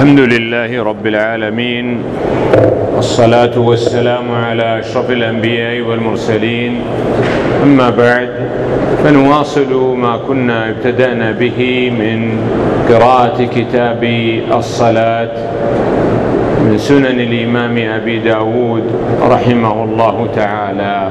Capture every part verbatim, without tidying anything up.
الحمد لله رب العالمين، والصلاة والسلام على أشرف الأنبياء والمرسلين. أما بعد، فنواصل ما كنا ابتدأنا به من قراءة كتاب الصلاة من سنن الإمام أبي داود رحمه الله تعالى.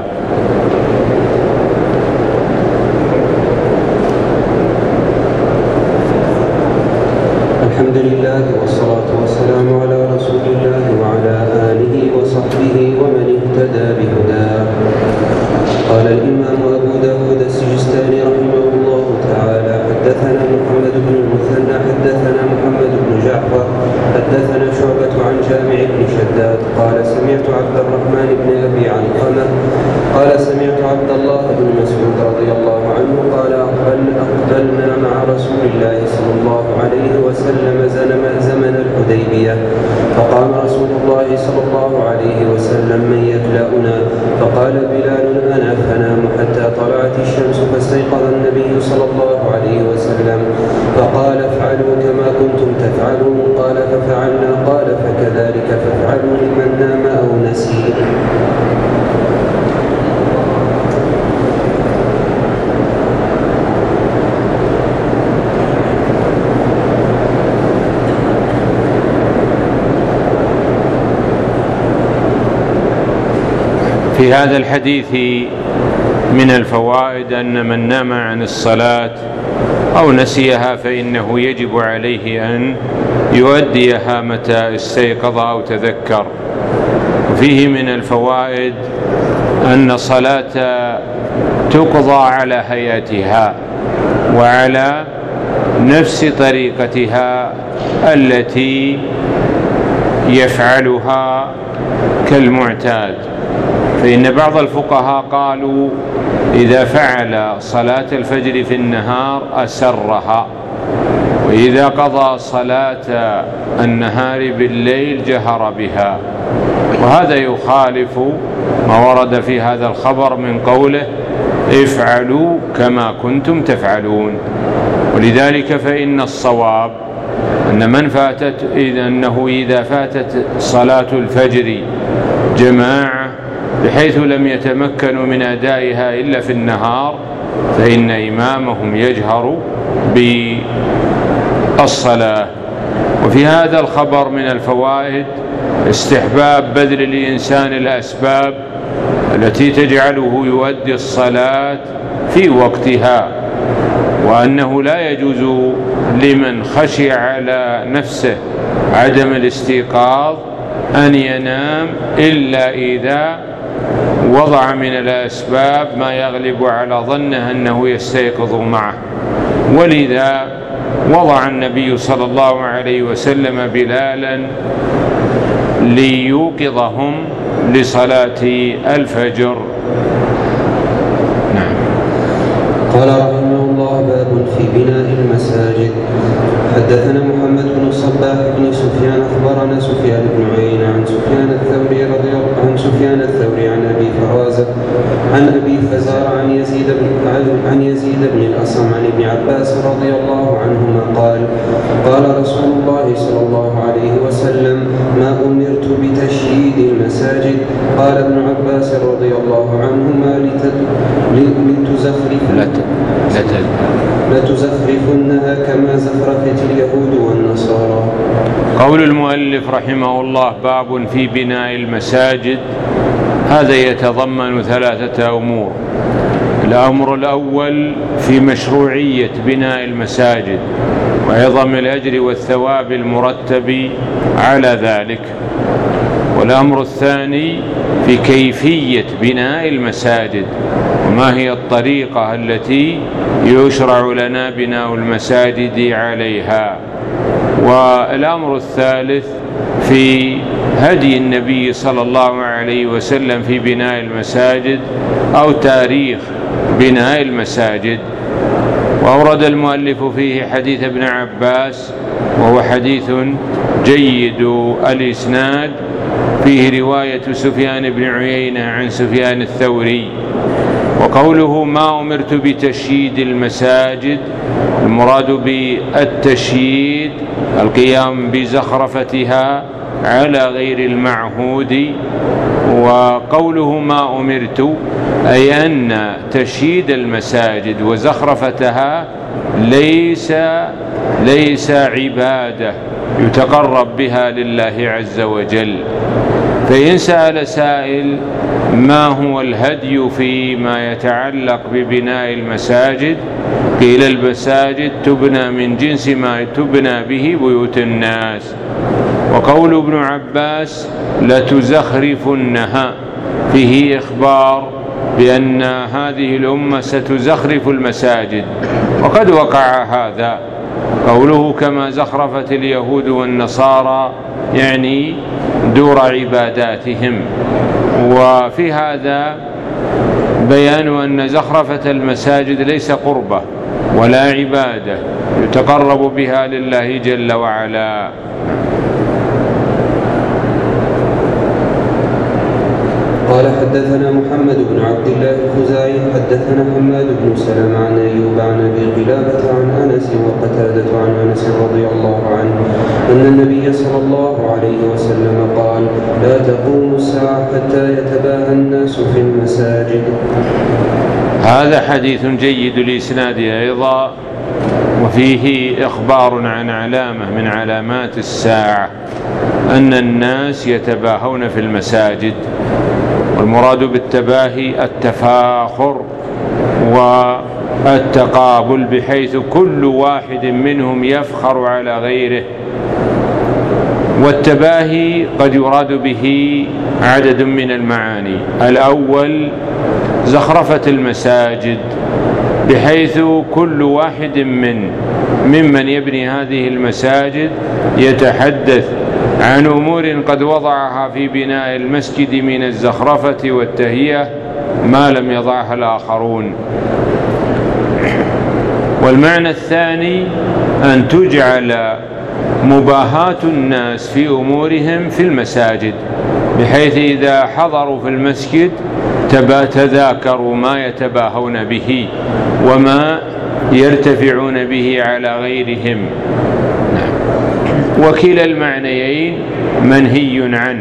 الحمد لله والصلاة والسلام على رسول الله وعلى آله وصحبه ومن اهتدى بهداه. قال الإمام أبو داود السجستاني رحمه الله تعالى: حدثنا محمد بن المثنى حدثنا محمد بن جعفر حدثنا شعبة عن جامع بن شداد قال: سمعت عبد الرحمن بن أبي علقمة قال: سمعت عبد الله بن مسعود رضي الله عنه قال: أقبلنا مع رسول الله صلى الله عليه وسلم زمن الحديبية، فقام رسول الله صلى الله عليه وسلم: من يكلأنا؟ فقال بلال: أنا، فنام حتى طلعت الشمس، فاستيقظ النبي صلى الله عليه وسلم فقال: افعلوا كما كنتم تفعلون. قال: ففعلنا. قال: فكذلك فافعلوا لمن نام أو نسي. في هذا الحديث من الفوائد أن من نام عن الصلاة أو نسيها فإنه يجب عليه أن يؤديها متى استيقظ أو تذكر. وفيه من الفوائد أن الصلاة تقضى على هيئتها وعلى نفس طريقتها التي يفعلها كالمعتاد. فإن بعض الفقهاء قالوا: إذا فعل صلاة الفجر في النهار أسرها، وإذا قضى صلاة النهار بالليل جهر بها. وهذا يخالف ما ورد في هذا الخبر من قوله: افعلوا كما كنتم تفعلون. ولذلك فإن الصواب أن من فاتت إذا أنه إذا فاتت صلاة الفجر جماعة بحيث لم يتمكنوا من أدائها إلا في النهار، فإن إمامهم يجهر بالصلاة. وفي هذا الخبر من الفوائد استحباب بذل الإنسان الأسباب التي تجعله يؤدي الصلاة في وقتها، وأنه لا يجوز لمن خشي على نفسه عدم الاستيقاظ أن ينام إلا إذا وضع من الأسباب ما يغلب على ظنه أنه يستيقظ معه. ولذا وضع النبي صلى الله عليه وسلم بلالا ليوقظهم لصلاة الفجر. نعم. قال رحمه الله: باب في بناء المساجد. حدثنا محمد بن الصباح بن سفيان أخبرنا سفيان بن عيينة عن سفيان الثوري رضي الله عن سفيان الثوري عن أبي فروازة عن أبي فزار عن يزيد بن عن يزيد بن الأصم عن ابن عباس رضي الله عنهما قال: قال رسول الله صلى الله عليه وسلم: ما أمرت بتشييد المساجد. قال ابن عباس رضي الله عنهما: لتزخرف لتزخرفنها كما زخرفت اليهود والنصارى. قول المؤلف رحمه الله: باب في بناء المساجد. هذا يتضمن ثلاثة أمور. الأمر الأول في مشروعية بناء المساجد وعظم الأجر والثواب المرتب على ذلك. والأمر الثاني في كيفية بناء المساجد وما هي الطريقة التي يشرع لنا بناء المساجد عليها. والأمر الثالث في هدي النبي صلى الله عليه وسلم في بناء المساجد أو تاريخ بناء المساجد. وأورد المؤلف فيه حديث ابن عباس، وهو حديث جيد الإسناد، فيه رواية سفيان بن عيينة عن سفيان الثوري وقوله ما أمرت بتشييد المساجد، المراد بالتشييد القيام بزخرفتها على غير المعهود. وقوله ما أمرت أي أن تشييد المساجد وزخرفتها ليس ليس عبادة يتقرب بها لله عز وجل. فإن سأل سائل ما هو الهدي فيما يتعلق ببناء المساجد، قيل المساجد تبنى من جنس ما تبنى به بيوت الناس. وقول ابن عباس لتزخرفنها فيه إخبار بأن هذه الأمة ستزخرف المساجد، وقد وقع هذا. قوله كما زخرفت اليهود والنصارى يعني دور عباداتهم. وفي هذا بيان أن زخرفة المساجد ليس قربة ولا عبادة يتقرب بها لله جل وعلا. قال حدثنا محمد بن عبد الله الخزاعي حدثنا حماد بن سلمة عن أيوب عن أبي قلابة عن أنس وقتادة عن أنس رضي الله عنه أن النبي صلى الله عليه وسلم قال لا تقوم الساعة حتى يتباهى الناس في المساجد. هذا حديث جيد الإسناد أيضا، وفيه إخبار عن علامة من علامات الساعة أن الناس يتباهون في المساجد. والمراد بالتباهي التفاخر والتقابل، بحيث كل واحد منهم يفخر على غيره. والتباهي قد يراد به عدد من المعاني. الأول زخرفة المساجد، بحيث كل واحد من ممن يبني هذه المساجد يتحدث عن أمور قد وضعها في بناء المسجد من الزخرفة والتهيئة ما لم يضعها الآخرون. والمعنى الثاني أن تجعل مباهاة الناس في أمورهم في المساجد، بحيث إذا حضروا في المسجد تذاكروا ما يتباهون به وما يرتفعون به على غيرهم. وكلا المعنيين منهي عنه.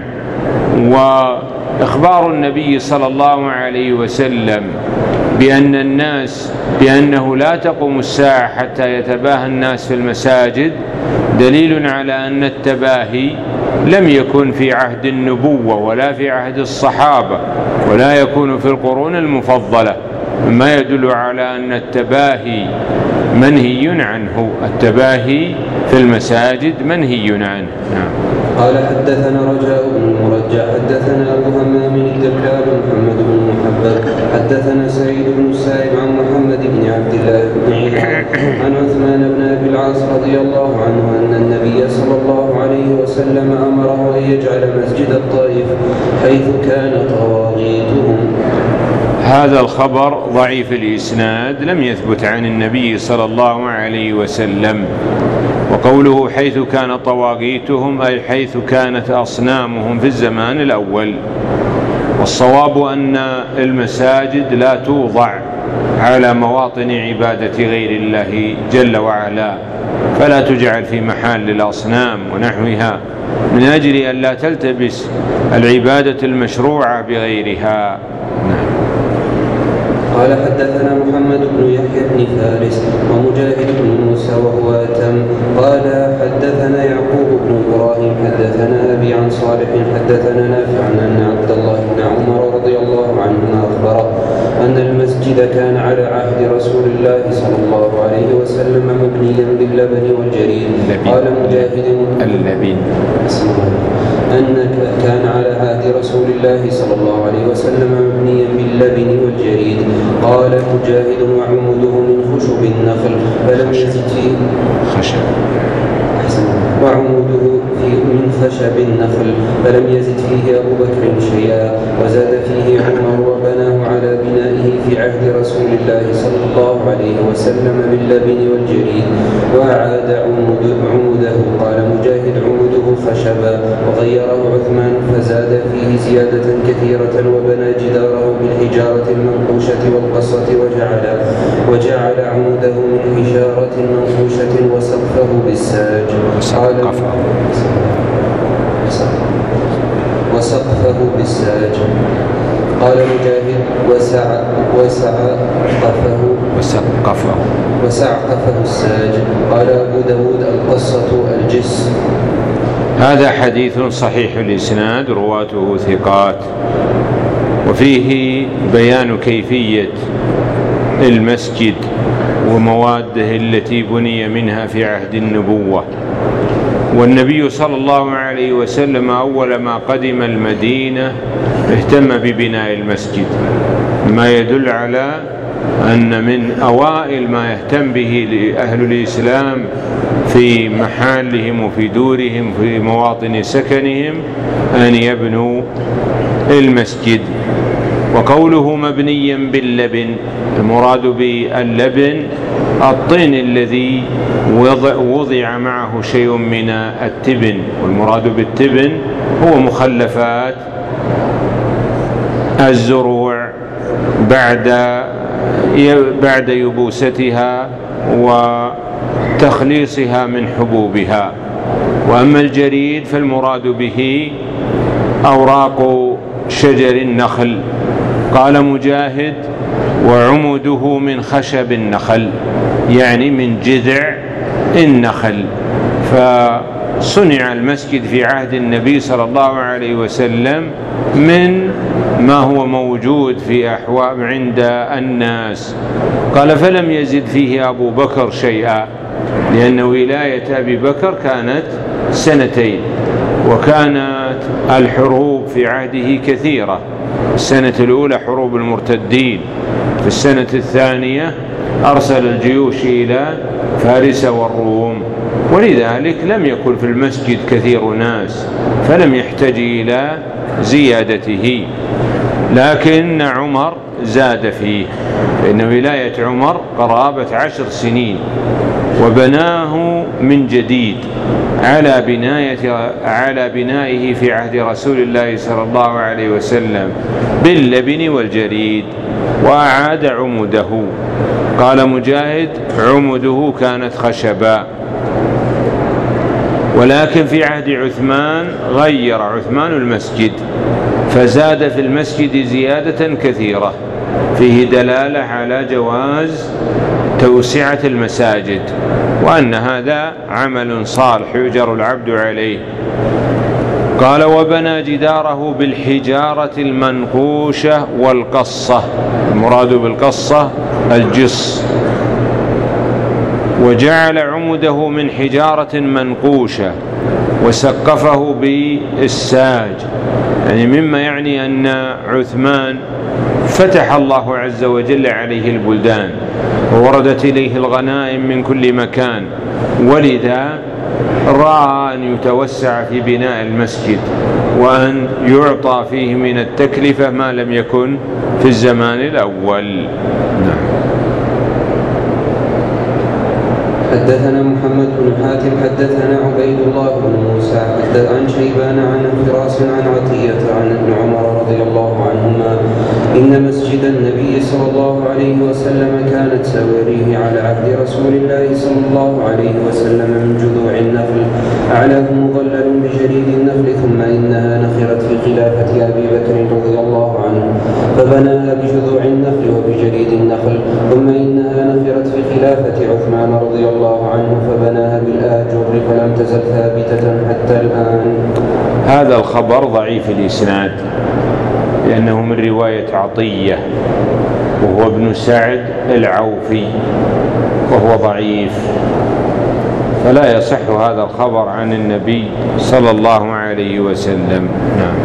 وإخبار النبي صلى الله عليه وسلم بأن الناس بأنه لا تقوم الساعة حتى يتباهى الناس في المساجد دليل على أن التباهي لم يكن في عهد النبوة ولا في عهد الصحابة ولا يكون في القرون المفضلة، ما يدل على أن التباهي منهي عنه. التباهي في المساجد منهي عنه. نعم. قال حدثنا رجاء بن المرجع حدثنا أبو همام الدكار محمد بن محبب حدثنا سعيد بن السائب عن محمد بن عبد الله بن عياض عن عثمان بن أبي العاص رضي الله عنه أن النبي صلى الله عليه وسلم أمره أن يجعل مسجد الطائف حيث كان طواغيتهم. هذا الخبر ضعيف الإسناد، لم يثبت عن النبي صلى الله عليه وسلم. وقوله حيث كان طواغيتهم أي حيث كانت أصنامهم في الزمان الأول. والصواب أن المساجد لا توضع على مواطن عبادة غير الله جل وعلا، فلا تجعل في محل الأصنام ونحوها، من أجل أن لا تلتبس العبادة المشروعة بغيرها. قال حدثنا محمد بن يحيى بن فارس ومجاهد بن موسى وهو أتم قال حدثنا يعقوب بن إبراهيم حدثنا أبي عن صالح حدثنا نافع أن عبد الله بن عمر رضي الله عنهما أخبره أن المسجد كان على عهد رسول الله صلى الله عليه وسلم مبنيا باللبن والجريد. قال مجاهد اللبن أن كان على عهد رسول الله صلى الله عليه وسلم مبنيا باللبن والجريد. قال مجاهد وعموده من خشب النخل فلم يزد فيه خشب وعموده من خشب النخل فلم يزد فيه أبو بكر شيئا وزاد فيه عمر وبناه على بنائه في في عهد رسول الله صلى الله عليه وسلم باللبن والجريد وأعاد عموده. قال مجاهد عموده خشبا، وغيره عثمان فزاد فيه زيادة كثيرة وبنى جداره بالحجارة المنقوشة والقصة وجعل وجعل عموده من حجارة منقوشة وسقفه بالساج. قال وسقفه بالساج. قال مجاهد وسع وسعقفه وسقفه وسعقفه الساج. قال أبو داود القصة الجس. هذا حديث صحيح الإسناد رواته ثقات، وفيه بيان كيفية المسجد ومواده التي بني منها في عهد النبوة. والنبي صلى الله عليه وسلم أول ما قدم المدينة اهتم ببناء المسجد، ما يدل على أن من أوائل ما يهتم به أهل الإسلام في محلهم وفي دورهم في مواطن سكنهم أن يبنوا المسجد. وقوله مبنيا باللبن، المراد باللبن الطين الذي وضع معه شيء من التبن، والمراد بالتبن هو مخلفات الزروع بعد بعد يبوستها وتخليصها من حبوبها. وأما الجريد فالمراد به أوراق شجر النخل. قال مجاهد وعمده من خشب النخل، يعني من جذع النخل. فصنع المسجد في عهد النبي صلى الله عليه وسلم من ما هو موجود في أحوال عند الناس. قال فلم يزد فيه أبو بكر شيئا، لأن ولاية أبي بكر كانت سنتين، وكانت الحروب في عهده كثيرة. السنة الأولى حروب المرتدين، في السنة الثانية أرسل الجيوش إلى فارس والروم، ولذلك لم يكن في المسجد كثير ناس فلم يحتاج إلى زيادته. لكن عمر زاد فيه، فإن ولاية عمر قرابة عشر سنين، وبناه من جديد على بناية على بنائه في عهد رسول الله صلى الله عليه وسلم باللبن والجريد، وأعاد عموده. قال مجاهد عموده كانت خشبا. ولكن في عهد عثمان غير عثمان المسجد فزاد في المسجد زيادة كثيرة، فيه دلالة على جواز توسعة المساجد، وأن هذا عمل صالح يؤجر العبد عليه. قال وبنى جداره بالحجارة المنقوشة والقصة، المراد بالقصة الجص، وجعل عمده من حجارة منقوشة وسقفه بالساج، يعني مما يعني أن عثمان فتح الله عز وجل عليه البلدان ووردت إليه الغنائم من كل مكان، ولذا رأى أن يتوسع في بناء المسجد وأن يعطى فيه من التكلفة ما لم يكن في الزمان الأول. نعم. حدثنا محمد بن حاتم حدثنا عبيد الله بن موسى عن شيبان عن فراس عن عطية عن ابن عمر رضي الله عنهما إن مسجد النبي صلى الله عليه وسلم كانت سواريه على عهد رسول الله صلى الله عليه وسلم من جذوع النخل، أعلاه مظلل بجريد النخل، ثم إنها نخرت في خلافة أبي بكر رضي الله عنه فبناها بجذوع النخل وبجريد النخل، ثم إنها نخرت في خلافة عثمان رضي الله عنه فبناها بالآجر فلم تزل ثابتة حتى الآن. هذا الخبر ضعيف الإسناد، لأنه من رواية عطية وهو ابن سعد العوفي وهو ضعيف، فلا يصح هذا الخبر عن النبي صلى الله عليه وسلم. نعم.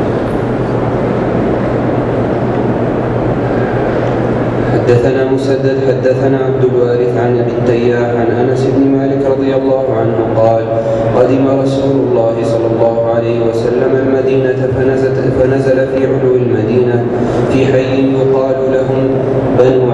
حدثنا مسدد حدثنا عبد الوارث عن ابي التياح عن انس بن مالك رضي الله عنه قال قدم رسول الله صلى الله عليه وسلم المدينة فنزل, فنزل في علو المدينة في حي يقال لهم بنو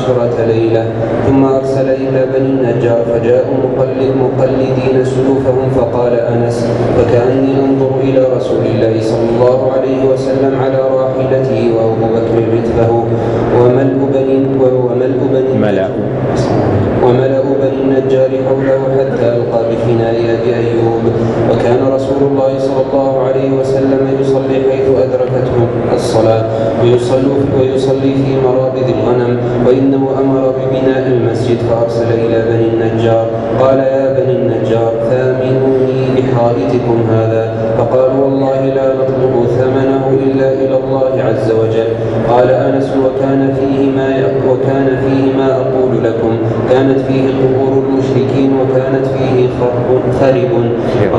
عشرة ليلة. ثم أرسل إلى بني النجار فجاءوا مقلد مقلدين سيوفهم. فقال أنس: فكأني أنظر إلى رسول الله صلى الله عليه وسلم على راحلته وأبو بكر رتبه وملء بني وملء بني ملأ وملأ بني النجار حوله حتى ألقى بفناء أبي أيوب. وكان رسول الله صلى الله عليه وسلم يصلي حيث أدركته الصلاة ويصلي, ويصلي في مرابض الغنم. وإنه أمر ببناء المسجد فأرسل إلى بني النجار قال: يا بني النجار ثامنوني بحائطكم هذا. فقالوا: والله لا نطلب ثمنه إلا إلى الله عز وجل. قال أنس: وكان فيه ما وكان فيه ما أقول لكم، كانت فيه قبور المشركين وكانت فيه خرب خرب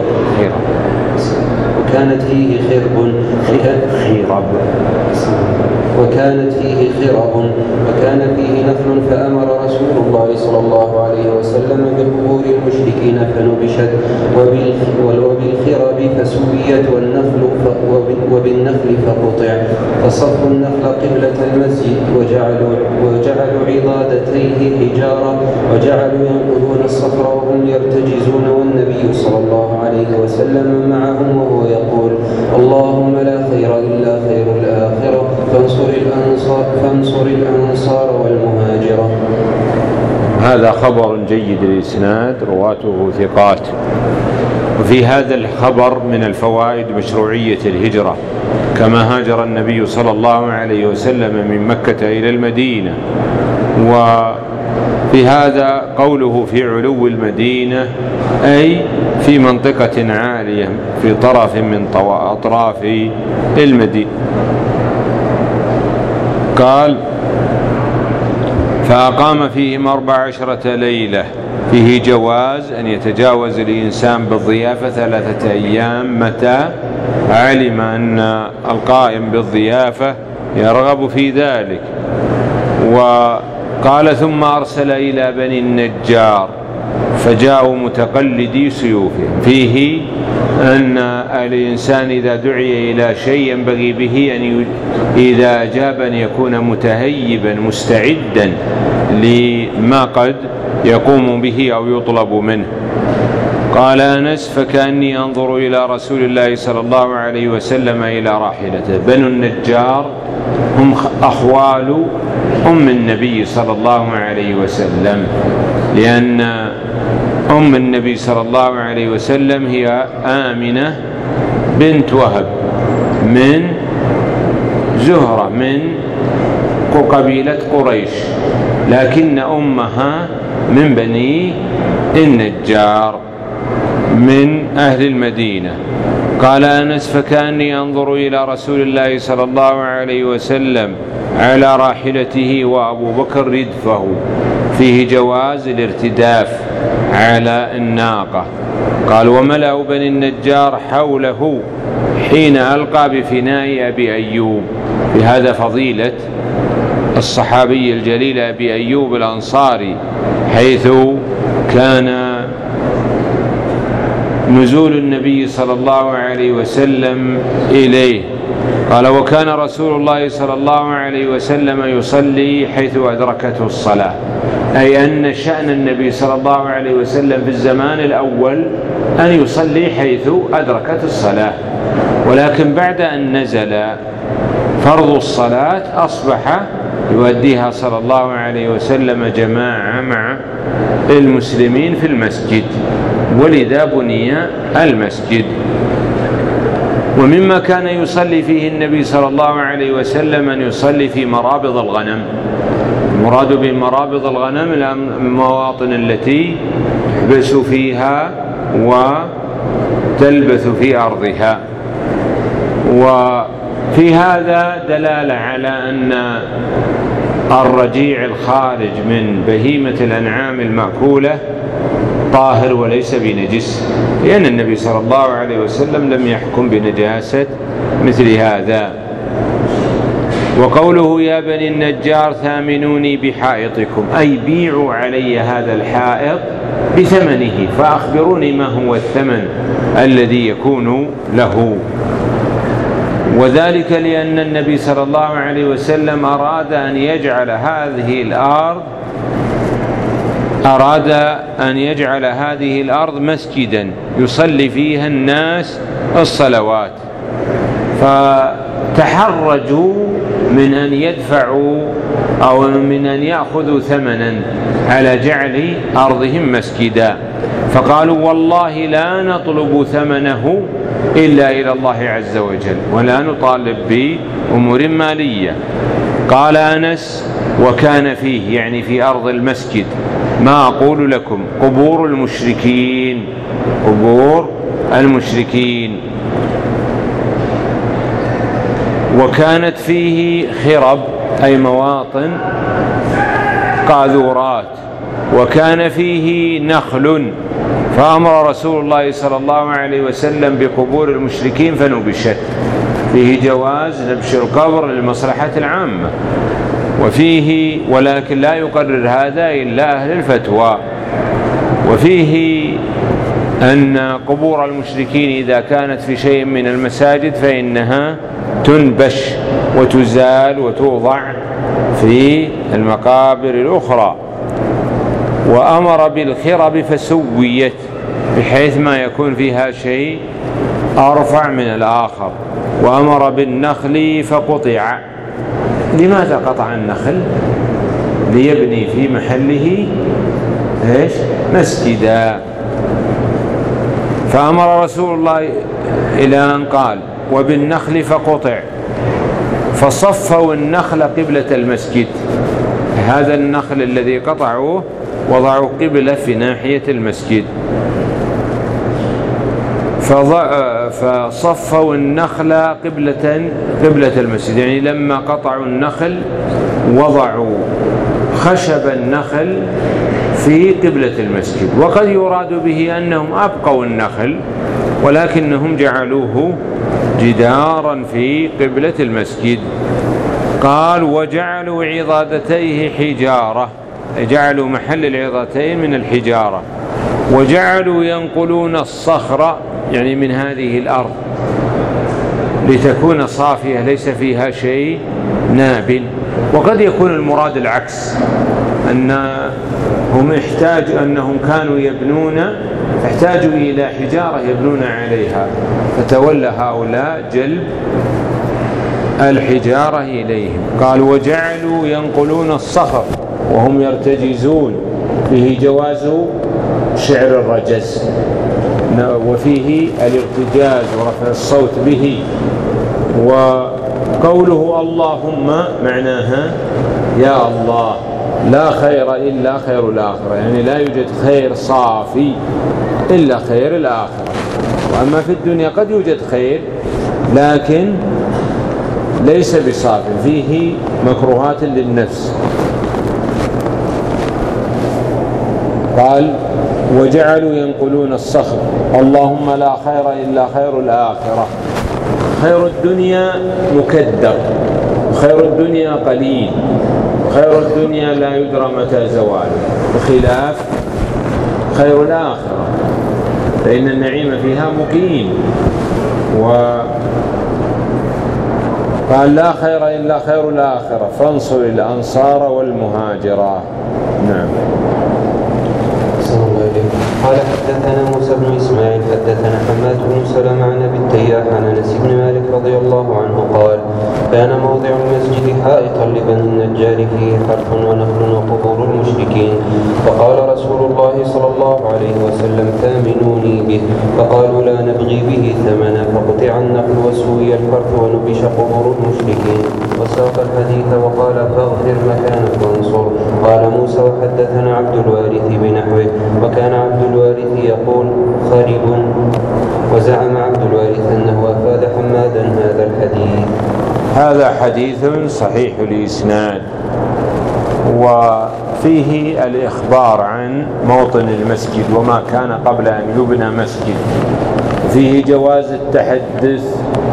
وكانت فيه خرب خرب وكانت فيه خرب وكان فيه نخل. فأمر رسول الله صلى الله عليه وسلم بقبور المشركين فنبشت وبالخرب فسويت والنخل وبالنخل فقطع. فصفوا النخل قبلة المسجد وجعلوا, وجعلوا عضادتيه حجارة وجعلوا ينقلون الصخر وهم يرتجزون والنبي صلى الله عليه وسلم معهم وهو يقول: اللهم لا خير إلا خير الآخرة فانصر الأنصار, فانصر الأنصار والمهاجرة. هذا خبر جيد الإسناد رواته ثقات. وفي هذا الخبر من الفوائد مشروعية الهجرة كما هاجر النبي صلى الله عليه وسلم من مكة إلى المدينة. وفي هذا قوله في علو المدينة أي في منطقة عالية في طرف من أطراف المدينة. قال: فأقام فيهم أربع عشرة ليلة. فيه جواز أن يتجاوز الإنسان بالضيافة ثلاثة أيام متى علم أن القائم بالضيافة يرغب في ذلك. وقال: ثم أرسل إلى بني النجار فجاءوا متقلدي سيوفهم. فيه أن الإنسان إذا دعي إلى شيء ينبغي به أن إذا أجاب أن يكون متهيبا مستعدا لما قد يقوم به أو يطلب منه. قال أنس: فكأني أنظر إلى رسول الله صلى الله عليه وسلم إلى راحلته. بنو النجار هم أخوال أم النبي صلى الله عليه وسلم، لأن أم النبي صلى الله عليه وسلم هي آمنة بنت وهب من زهرة من قبيلة قريش، لكن أمها من بني النجار من أهل المدينة. قال أنس: فكأني أنظر إلى رسول الله صلى الله عليه وسلم على راحلته وأبو بكر ردفه. فيه جواز الارتداف على الناقة. قال: وملأ بني النجار حوله حين ألقى بفناء أبي أيوب. في هذا فضيلة الصحابي الجليل أبي أيوب الأنصاري، حيث كان نزول النبي صلى الله عليه وسلم إليه. قال: وكان رسول الله صلى الله عليه وسلم يصلي حيث أدركته الصلاة، أي أن شأن النبي صلى الله عليه وسلم في الزمان الأول أن يصلي حيث أدركت الصلاة، ولكن بعد أن نزل فرض الصلاة أصبح يؤديها صلى الله عليه وسلم جماعة مع المسلمين في المسجد، ولذا بني المسجد. ومما كان يصلي فيه النبي صلى الله عليه وسلم أن يصلي في مرابض الغنم. المراد بمرابض الغنم المواطن التي تحبس فيها وتلبث في أرضها. وفي هذا دلالة على أن الرجيع الخارج من بهيمة الأنعام المأكولة طاهر وليس بنجس، لأن النبي صلى الله عليه وسلم لم يحكم بنجاسة مثل هذا. وقوله: يا بني النجار ثامنوني بحائطكم، أي بيعوا علي هذا الحائط بثمنه، فأخبروني ما هو الثمن الذي يكون له. وذلك لأن النبي صلى الله عليه وسلم أراد أن يجعل هذه الأرض أراد أن يجعل هذه الأرض مسجدا يصلي فيها الناس الصلوات، فتحرجوا من أن يدفعوا أو من أن يأخذوا ثمنا على جعل أرضهم مسجدا، فقالوا والله لا نطلب ثمنه إلا إلى الله عز وجل ولا نطالب بأمور مالية. قال أنس: وكان فيه، يعني في أرض المسجد، ما أقول لكم قبور المشركين، قبور المشركين، وكانت فيه خرب أي مواطن قاذورات، وكان فيه نخل، فأمر رسول الله صلى الله عليه وسلم بقبور المشركين فنبشت. فيه جواز نبش القبر للمصلحة العامة، وفيه ولكن لا يقرر هذا إلا أهل الفتوى. وفيه أن قبور المشركين إذا كانت في شيء من المساجد فإنها تنبش وتزال وتوضع في المقابر الأخرى. وأمر بالخرب فسويت، بحيث ما يكون فيها شيء أرفع من الآخر. وأمر بالنخل فقطع. لماذا قطع النخل؟ ليبني في محله إيش؟ مسجدا. فأمر رسول الله إلى أن قال: وبالنخل فقطع، فصفوا النخل قبلة المسجد. هذا النخل الذي قطعوه وضعوا قبلة في ناحية المسجد، فصفوا النخل قبلة قبلة المسجد، يعني لما قطعوا النخل وضعوا خشب النخل في قبلة المسجد. وقد يراد به أنهم أبقوا النخل ولكنهم جعلوه جدارا في قبلة المسجد. قال: وجعلوا عضادتيه حجارة، جعلوا محل العضادتين من الحجارة. وجعلوا ينقلون الصخر، يعني من هذه الأرض، لتكون صافية ليس فيها شيء ناب. وقد يكون المراد العكس، أنهم احتاجوا أنهم كانوا يبنون احتاجوا إلى حجارة يبنون عليها، فتولى هؤلاء جلب الحجارة إليهم. قال: وجعلوا ينقلون الصخر وهم يرتجزون، فيه جواز شعر الرجز، وفيه الارتجاز ورفع الصوت به. وقوله اللهم معناها يا الله، لا خير إلا خير الآخرة، يعني لا يوجد خير صافي إلا خير الآخرة. وأما في الدنيا قد يوجد خير لكن ليس بصافي، فيه مكروهات للنفس. قال: وجعلوا ينقلون الصخر اللهم لا خير إلا خير الآخرة. خير الدنيا مكدر، وخير الدنيا قليل، خير الدنيا لا يدرى متى زواله، بخلاف خير الآخرة فإن النعيم فيها مقيم. وقال: لا خير إلا خير الآخرة فانصر الأنصار والمهاجرة. نعم. قال: حدثنا موسى بن إسماعيل حدثنا حماد بن سلمة عن أبي التياح عن أنس بن مالك رضي الله عنه قال: كان موضع المسجد حائطا لبني النجار فيه حرث ونخل وقبور المشركين، فقال رسول الله صلى الله عليه وسلم: ثامنوني به، فقالوا: لا نبغي به ثمنا، فقطع النخل وسوي الحرث ونبش قبور المشركين. وساق الحديث وقال: فاغفر مكانك وانصر. قال موسى: وحدثنا عبد الوارث بنحوه. وكان عبد الوارث يقول: خرب. وزعم عبد الوارث أنه أفاد حمادا هذا الحديث. هذا حديث صحيح الإسناد، وفيه الإخبار عن موطن المسجد وما كان قبل أن يبنى مسجد. فيه جواز التحدث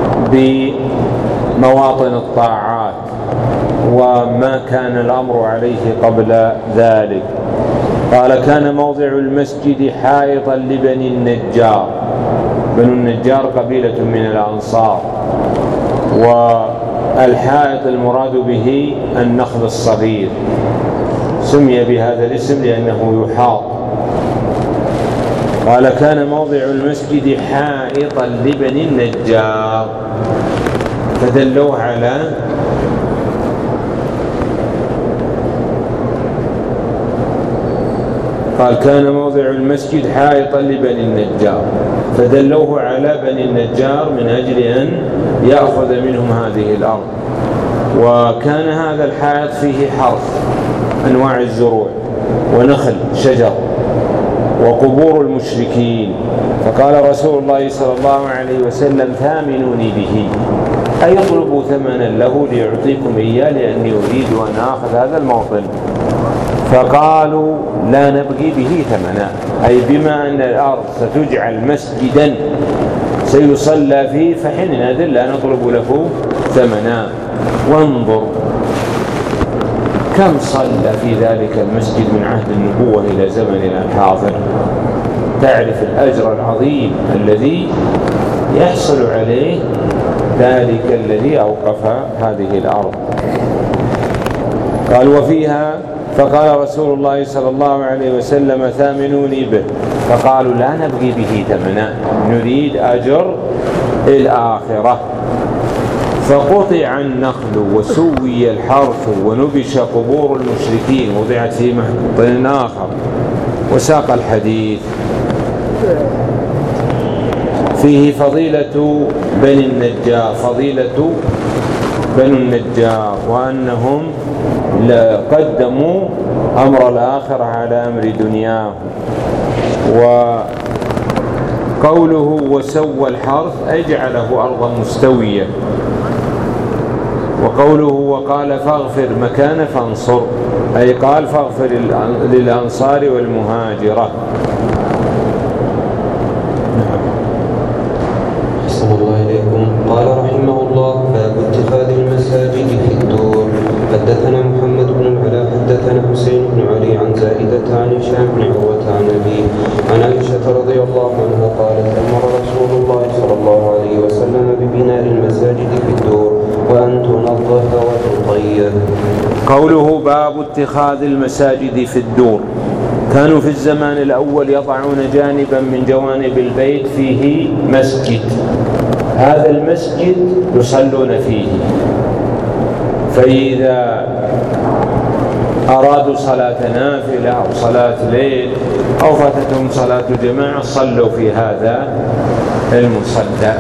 بمواطن الطاعات وما كان الأمر عليه قبل ذلك. قال: كان موضع المسجد حائطا لبني النجار. بنو النجار قبيلة من الأنصار، والحائط المراد به النخل الصغير، سمي بهذا الاسم لأنه يحاط. قال كان موضع المسجد حائطا لبني النجار، فدلوه على قال كان موضع المسجد حائطا لبني النجار، فدلوه على بني النجار من أجل أن يأخذ منهم هذه الأرض. وكان هذا الحائط فيه حرث أنواع الزروع ونخل شجر وقبور المشركين، فقال رسول الله صلى الله عليه وسلم ثامنوني به، أي اطلبوا ثمنا له ليعطيكم إياه لأني أريد أن آخذ هذا الموطن. فقالوا لا نبغي به ثمنا، أي بما أن الأرض ستجعل مسجدا سيصلى فيه فحينئذ لا نطلب له ثمنا. وانظر كم صلى في ذلك المسجد من عهد النبوة إلى زمننا الحاضر، تعرف الأجر العظيم الذي يحصل عليه ذلك الذي أوقف هذه الأرض. قال وفيها فقال رسول الله صلى الله عليه وسلم ثامنوني به، فقالوا لا نبغي به ثمنا، نريد أجر الآخرة. فقطع النخل وسوي الحرث ونبش قبور المشركين، وضعت في محط آخر. وساق الحديث فيه فضيلة بني النجار، فضيلة بنو النجار، وأنهم قدموا أمر الآخرة على أمر دنياه. وقوله وسوى الحرث أي جعله أرضا مستوية. وقوله وقال فاغفر مكان فانصر، أي قال فاغفر للأنصار والمهاجرة. أحسن الله إليكم. قال رحمه الله باب اتخاذ المساجد في الدور. حدثنا محمد بن العلاء حدثنا حسين بن علي عن زائدة عن هشام بن عروة عن أبيه عن عائشة رضي الله عنها قالت أمر رسول الله صلى الله عليه وسلم ببناء المساجد في الدور وأن تنظف وتطيب. قوله باب اتخاذ المساجد في الدور. كانوا في الزمان الأول يضعون جانبا من جوانب البيت فيه مسجد، هذا المسجد يصلون فيه، فإذا أرادوا صلاة نافلة أو صلاة ليل أو فاتتهم صلاة جماعة صلوا في هذا المصلى.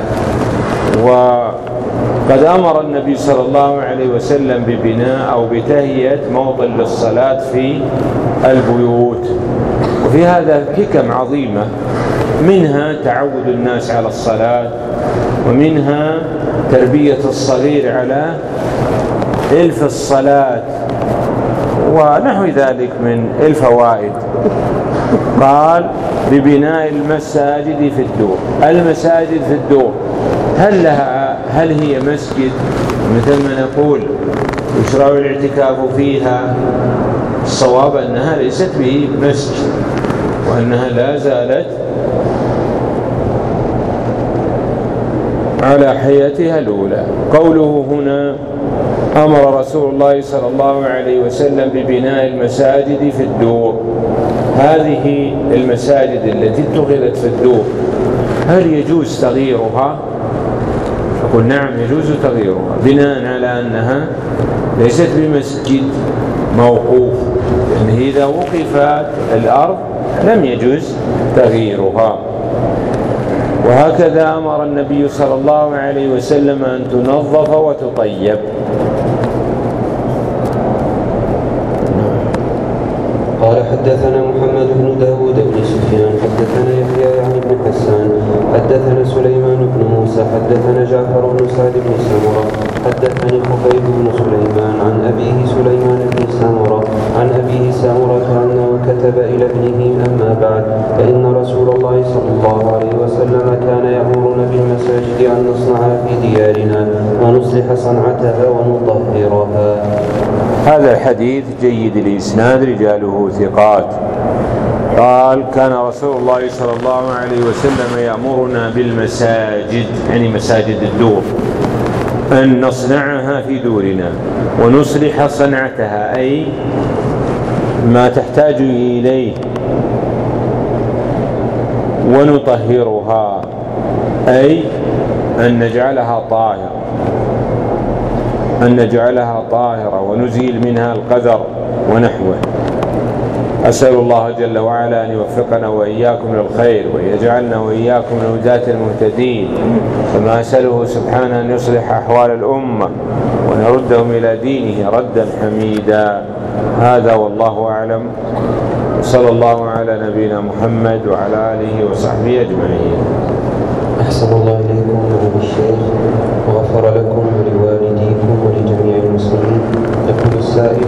وقد أمر النبي صلى الله عليه وسلم ببناء أو بتهيئة موطن للصلاة في البيوت، وفي هذا حكم عظيمة، منها تعود الناس على الصلاة، ومنها تربية الصغير على إلف الصلاة ونحو ذلك من الفوائد. قال ببناء المساجد في الدور. المساجد في الدور هل لها هل هي مسجد مثل ما نقول يشرع الاعتكاف فيها؟ الصواب أنها ليست به مسجد، وأنها لا زالت على حياتها الأولى. قوله هنا أمر رسول الله صلى الله عليه وسلم ببناء المساجد في الدور، هذه المساجد التي اتخذت في الدور هل يجوز تغييرها؟ أقول نعم يجوز تغييرها، بناء على أنها ليست بمسجد موقوف، لأن إذا وقفت الأرض لم يجوز تغييرها. وهكذا أمر النبي صلى الله عليه وسلم أن تنظف وتطيب. قال حدثنا محمد بن داود بن سفيان حدثنا يحيى يعني بن حسان حدثنا سليمان بن موسى حدثنا جعفر بن سعد بن سمرة حدثني خبيب بن سليمان عن أبيه سليمان بن سمرة عن أبيه سمرة أنه كتب إلى ابنه أما بعد فإن رسول الله صلى الله عليه وسلم كان يأمرنا بالمساجد أن نصنعها في ديارنا ونصلح صنعتها ونطهرها. هذا الحديث جيد الإسناد، رجاله ثقات. قال كان رسول الله صلى الله عليه وسلم يأمرنا بالمساجد، يعني مساجد الدور، أن نصنعها في دورنا ونصلح صنعتها، أي ما تحتاج إليه، ونطهرها، أي أن نجعلها طاهرة أن نجعلها طاهرة ونزيل منها القذر ونحوه. أسأل الله جل وعلا أن يوفقنا وإياكم للخير ويجعلنا وإياكم من الهداة المهتدين، كما أسأله سبحانه أن يصلح أحوال الأمة ونردهم إلى دينه ردا حميدا. هذا والله أعلم، صلى الله على نبينا محمد وعلى آله وصحبه أجمعين. أحسن الله إليكم معالي الشيخ وغفر لكم ولوالديكم ولجميع المسلمين. يقول السائل: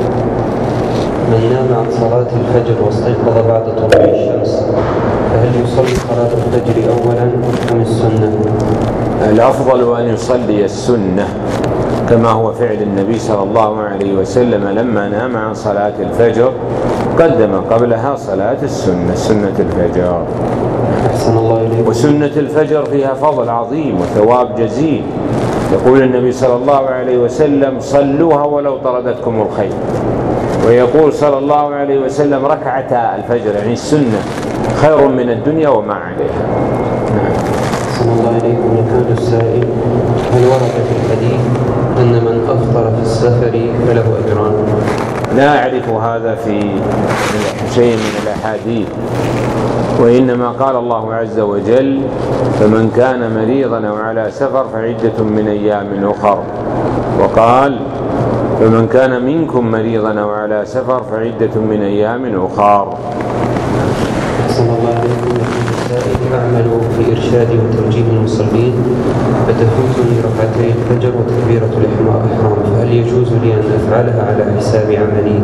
من نام عن صلاة الفجر واستيقظ بعد طلوع الشمس فهل يصلي صلاة الفجر أولا أم السنة؟ الأفضل أن يصلي السنة كما هو فعل النبي صلى الله عليه وسلم، لما نام عن صلاة الفجر قدم قبلها صلاة السنة، سنة الفجر. أحسن الله إليكم. وسنة الفجر فيها فضل عظيم وثواب جزيل. يقول النبي صلى الله عليه وسلم: صلوها ولو طردتكم الخيل. ويقول صلى الله عليه وسلم: ركعتا الفجر، يعني السنة، خير من الدنيا وما عليها. أحسن الله إليكم. يقول السائل: هل ورد في الحديث أن من أفطر في السفر فله أجران؟ لا أعرف هذا في شيء من الأحاديث، وإنما قال الله عز وجل: فمن كان مريضا أو على سفر فعدة من أيام أخر، وقال: فمن كان منكم مريضا أو على سفر فعدة من أيام أخر. أحسن الله إليكم. السائل: أعمل في إرشاد وتوجيه المصلين فتفوتني ركعتي الفجر وتكبيرة الإحرام، فهل يجوز لي أن أفعلها على حساب عملي؟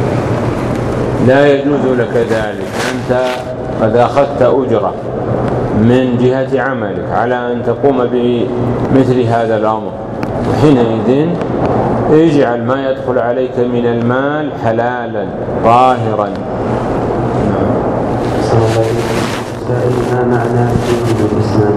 لا يجوز لك ذلك. أنت قد أخذت أجرة من جهة عملك على أن تقوم بمثل هذا الأمر، وحينئذ اجعل ما يدخل عليك من المال حلالا طاهرا. ما معنى دين الإسلام؟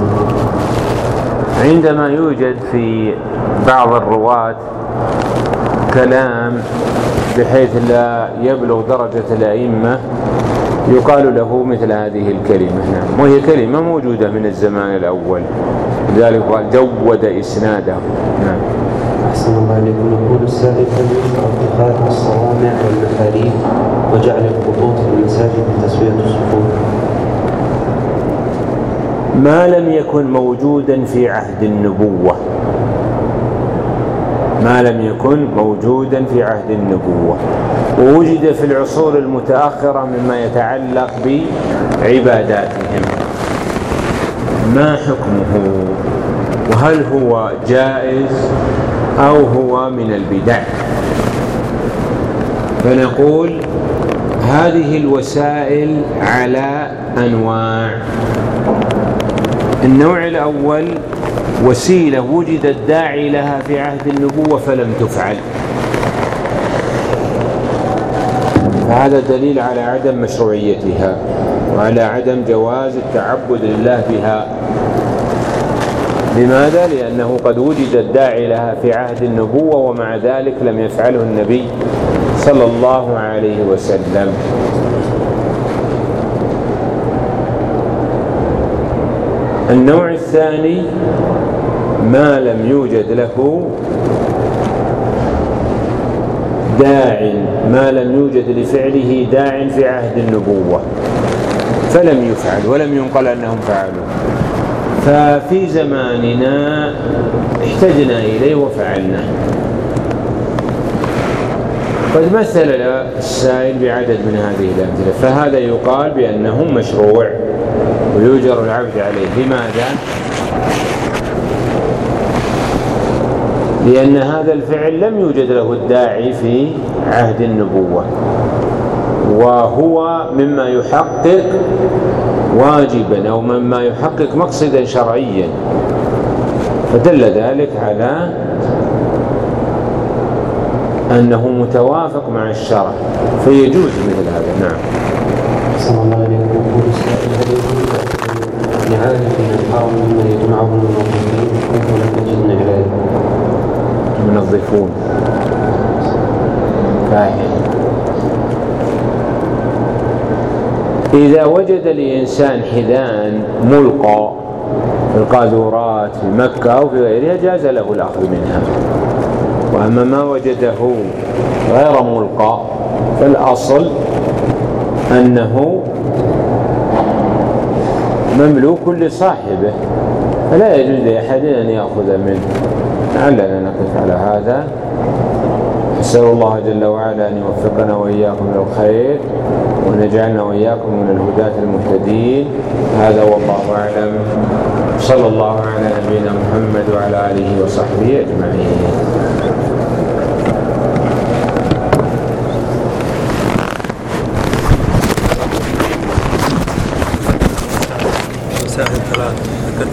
عندما يوجد في بعض الرواة كلام بحيث لا يبلغ درجة الأئمة يقال له مثل هذه الكلمة، نعم، وهي كلمة موجودة من الزمان الأول، لذلك قال جود إسناده. نعم. أحسن الله إليكم. يقول السائل: هل يشرع اتخاذ الصوامع والمحاريب وجعل الخطوط في المساجد لتسوية الصفوف؟ ما لم يكن موجودا في عهد النبوة ما لم يكن موجودا في عهد النبوة ووجد في العصور المتأخرة مما يتعلق بعباداتهم، ما حكمه؟ وهل هو جائز أو هو من البدع؟ فنقول هذه الوسائل على أنواع. النوع الأول وسيلة وجد الداعي لها في عهد النبوة فلم تفعل، فهذا دليل على عدم مشروعيتها وعلى عدم جواز التعبد لله بها. لماذا؟ لأنه قد وجد الداعي لها في عهد النبوة ومع ذلك لم يفعله النبي صلى الله عليه وسلم. النوع الثاني ما لم يوجد له داع، ما لم يوجد لفعله داع في عهد النبوة فلم يفعل ولم ينقل أنهم فعلوا، ففي زماننا احتجنا إليه وفعلنا. قد مثل السائل بعدد من هذه الأمثلة، فهذا يقال بأنه مشروع ويؤجر العبد عليه. لماذا؟ لأن هذا الفعل لم يوجد له الداعي في عهد النبوة، وهو مما يحقق واجبا أو مما يحقق مقصدا شرعيا، فدل ذلك على أنه متوافق مع الشرع فيجوز مثل هذا. نعم. أحسن الله إليكم. يقول السائل: هل يجوز لعارف من الحرم ممن يمنعه من الموظفين كيف لم يجد نعلاج؟ ينظفون. إذا وجد الإنسان حذاء ملقى في القاذورات في مكة أو في غيرها جاز له الأخذ منها. وأما ما وجده غير ملقى فالأصل أنه مملوك لصاحبه فلا يجوز لأحد أن يأخذ منه. لعلنا نقف على هذا. أسأل الله جل وعلا أن يوفقنا وإياكم للخير وأن يجعلنا وإياكم من الهداة المهتدين. هذا والله أعلم. صلى الله على نبينا محمد وعلى آله وصحبه أجمعين. مسائل ثلاث